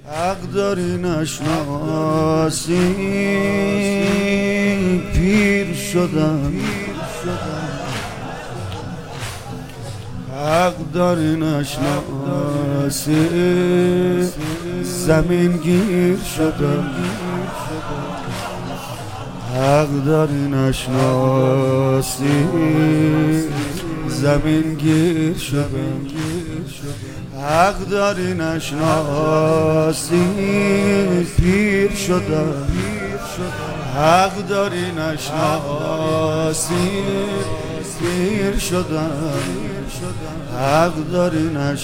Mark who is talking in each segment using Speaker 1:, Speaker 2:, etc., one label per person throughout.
Speaker 1: حق داری نشناسی پیر شدم، حق داری نشناسی زمین گیر شدم، حق داری نشناسی زمین گیر شدم، حق داری نشناسی پیر شدم، حق داری نشناسی پیر شدم، حق داری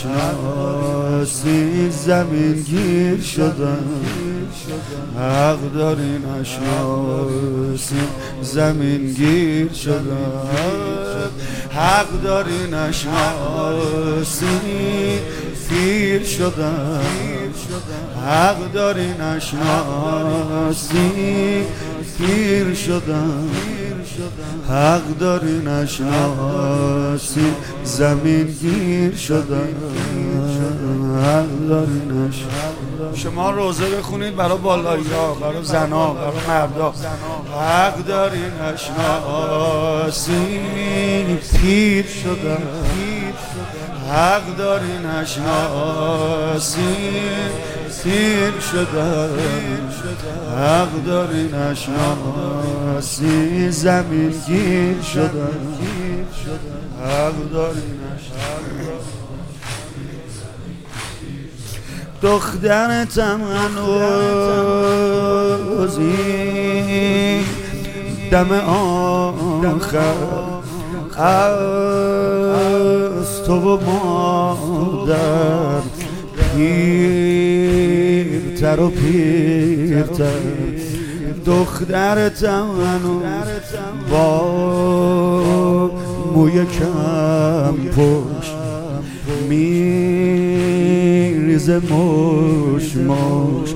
Speaker 1: نشناسی زمین گیر شدم، حق داری نشناسی زمین گیر شدم، حق داری نشناسی پیر شدم، حق داری نشناسی پیر شدم، حق داری نشناسی زمین گیر شدم، حق داری نشناسی. شما روزه بخونید برای بالایی‌ها، برای زن‌ها، برای مردا. حق داری نشناسی پیر شدم، حق داری نشناسی پیر شدم، حق داری نشناسی زمین گیر شدم، حق داری نشناسی. دخترتم هنوزی دم آخر از تو و مادر پیرتر و پیرتر، دخترتم هنوز با موی کم پشت میریزه مش مش،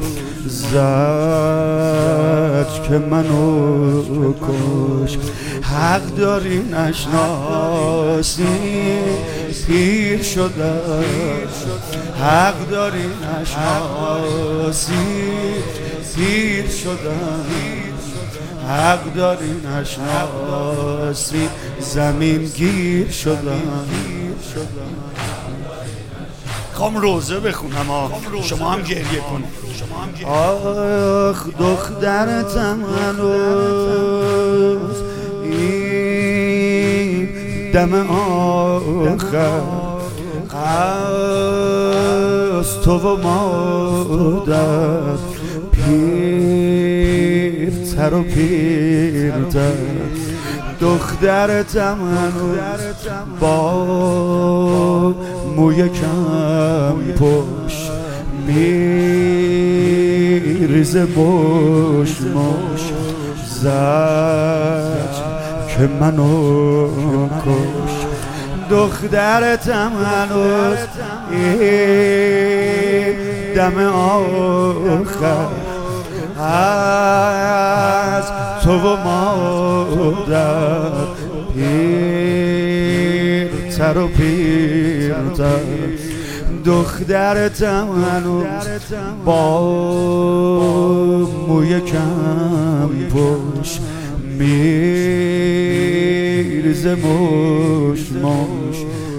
Speaker 1: زد که منو کش. حق داری نشناسی پیر شدم، حق داری نشناسی پیر شدم، حق داری نشناسی زمین گیر شدم. خواهم روزه بخونم شما هم گریه کنید. آخ دخترتم هنوز این دم آخر از تو و مادر پیرتر و پیرتر، دخترتم هنوز با موی کم پشت میریزه مش مش، زد که منو کش. دخترتم هنوز دم آخر از تو و مادر پیرتر و پیرتر، دخترتم هنوز با موی کم پشت میریزه مش مش،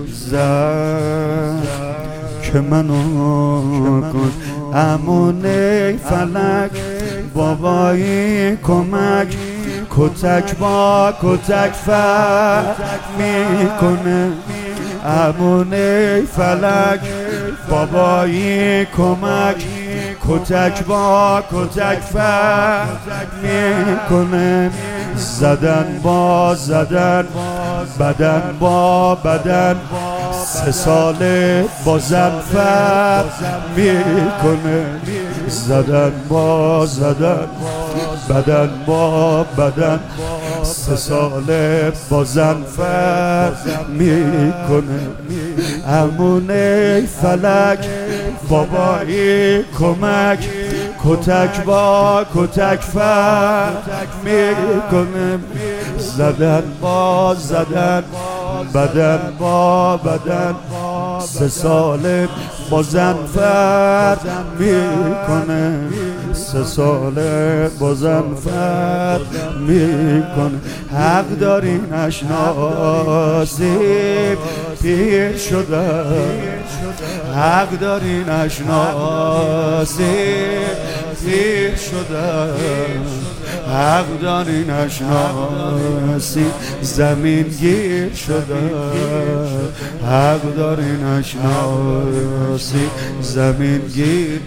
Speaker 1: زد که منو کش. امون ای فلک بابایی کمک، کتک با کتک فتح میکنه. امون ای فلک بابایی کمک، کتک با کتک فتح میکنه. زدن با زدن، بدن با بدن، 3 ساله با زن فرق میکنه. زدن با زدن، بدن با بدن، 3 ساله با زن فرق میکنه. امونه فلک بابایی کمک، کتک با کتک فرق میکنه. زدن با زدن، بدن با بدن، 3 ساله بازم فرد میکنه 3 ساله بازم فرد میکنه حق داری نشناسی پیر شده حق داری نشناسی پیر شده حق داری نشناسی زمین گیر شده حق داری نشناسی زمین گیر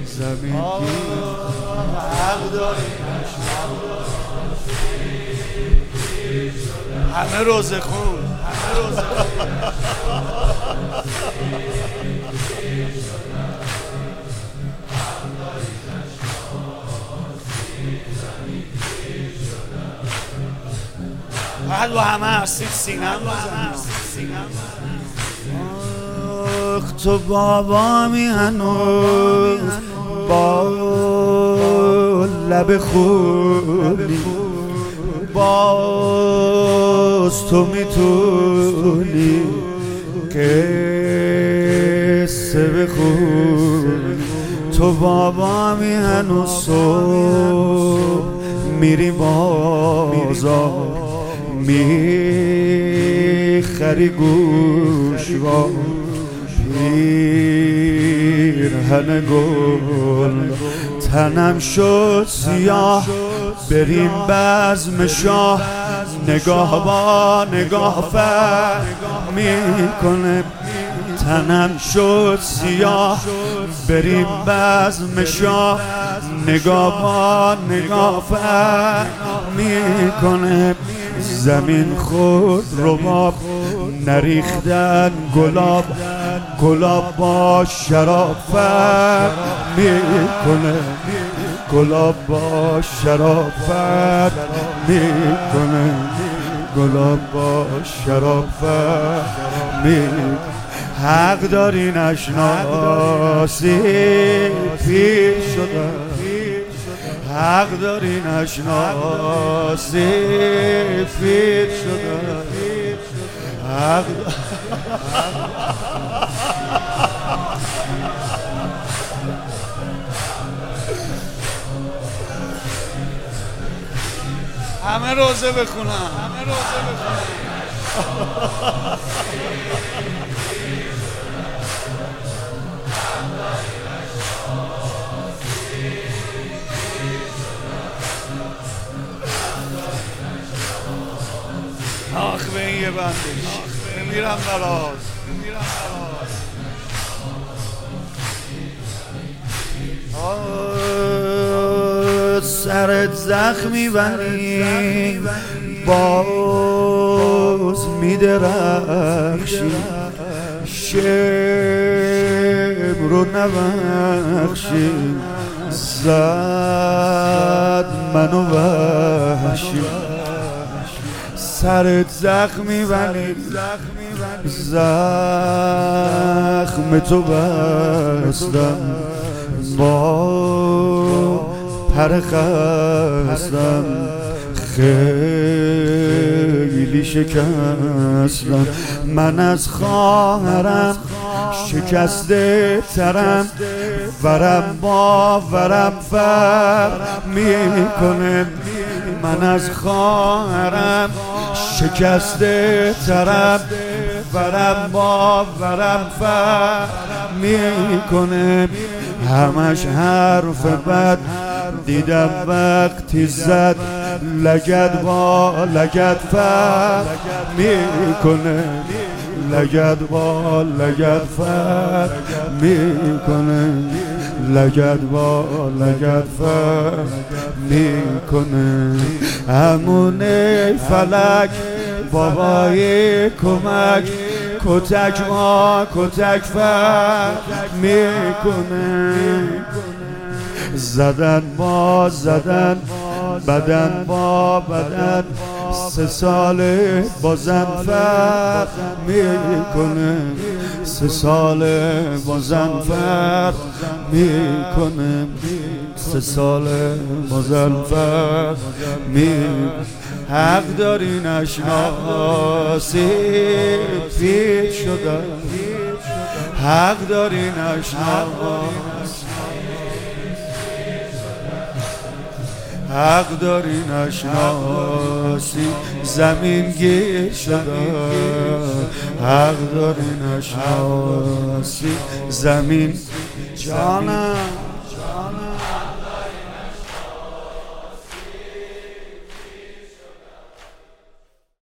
Speaker 1: حق داری همه روزه خون بعد با همه هستید سینم آخ تو بابامی هنوز با لب خوبی باز تو میتونی قصه بخونی تو بابامی هنوز صبح میری بازار میخری گوشوار پیرهن گل تنم شد سیاه بریم بزم شاه نگاه با نگاه فرق میکنه تنم شد سیاه بریم بزم شاه نگاه با نگاه فرق میکنه زمین خود رباب نریختن گلاب گلاب با شراب فرق میکنه گلاب با شراب فرق میکنه گلاب با شراب فرق میکنه حق داری نشناسی پیر شده حق داری نشناسی پیر شده حق همه روزه بخونم آخ به این یه بندش میرم براز سرت زخمی ولی باز میدرخشی شب رو نبخشی زد منو وحشی سرت زخمی ولی زخم تو بستم با پر خستم خیلی شکستم من از خواهرم شکسته ترم ورم با ورم فرق میکنه من از خواهرم شکسته ترم ورم با ورم فرق میکنه همش حرف بد دیدم وقتی زد لگد با لگد فرق میکنه لگد با لگد فرق میکنه لگد با لگد فرق میکنه همونه فلک بابای کمک کتک ما کتک فرق میکنه زدن با زدن بدن با بدن 3 ساله بازم فرق میکنه 3 ساله بازم فرق میکنه 3 ساله بازم فرق میکنه حق داری نشناسی پیر شده حق داری نشناسی، حق داری نشناسی، زمین گیر شده. حق داری نشناسی، زمین جانم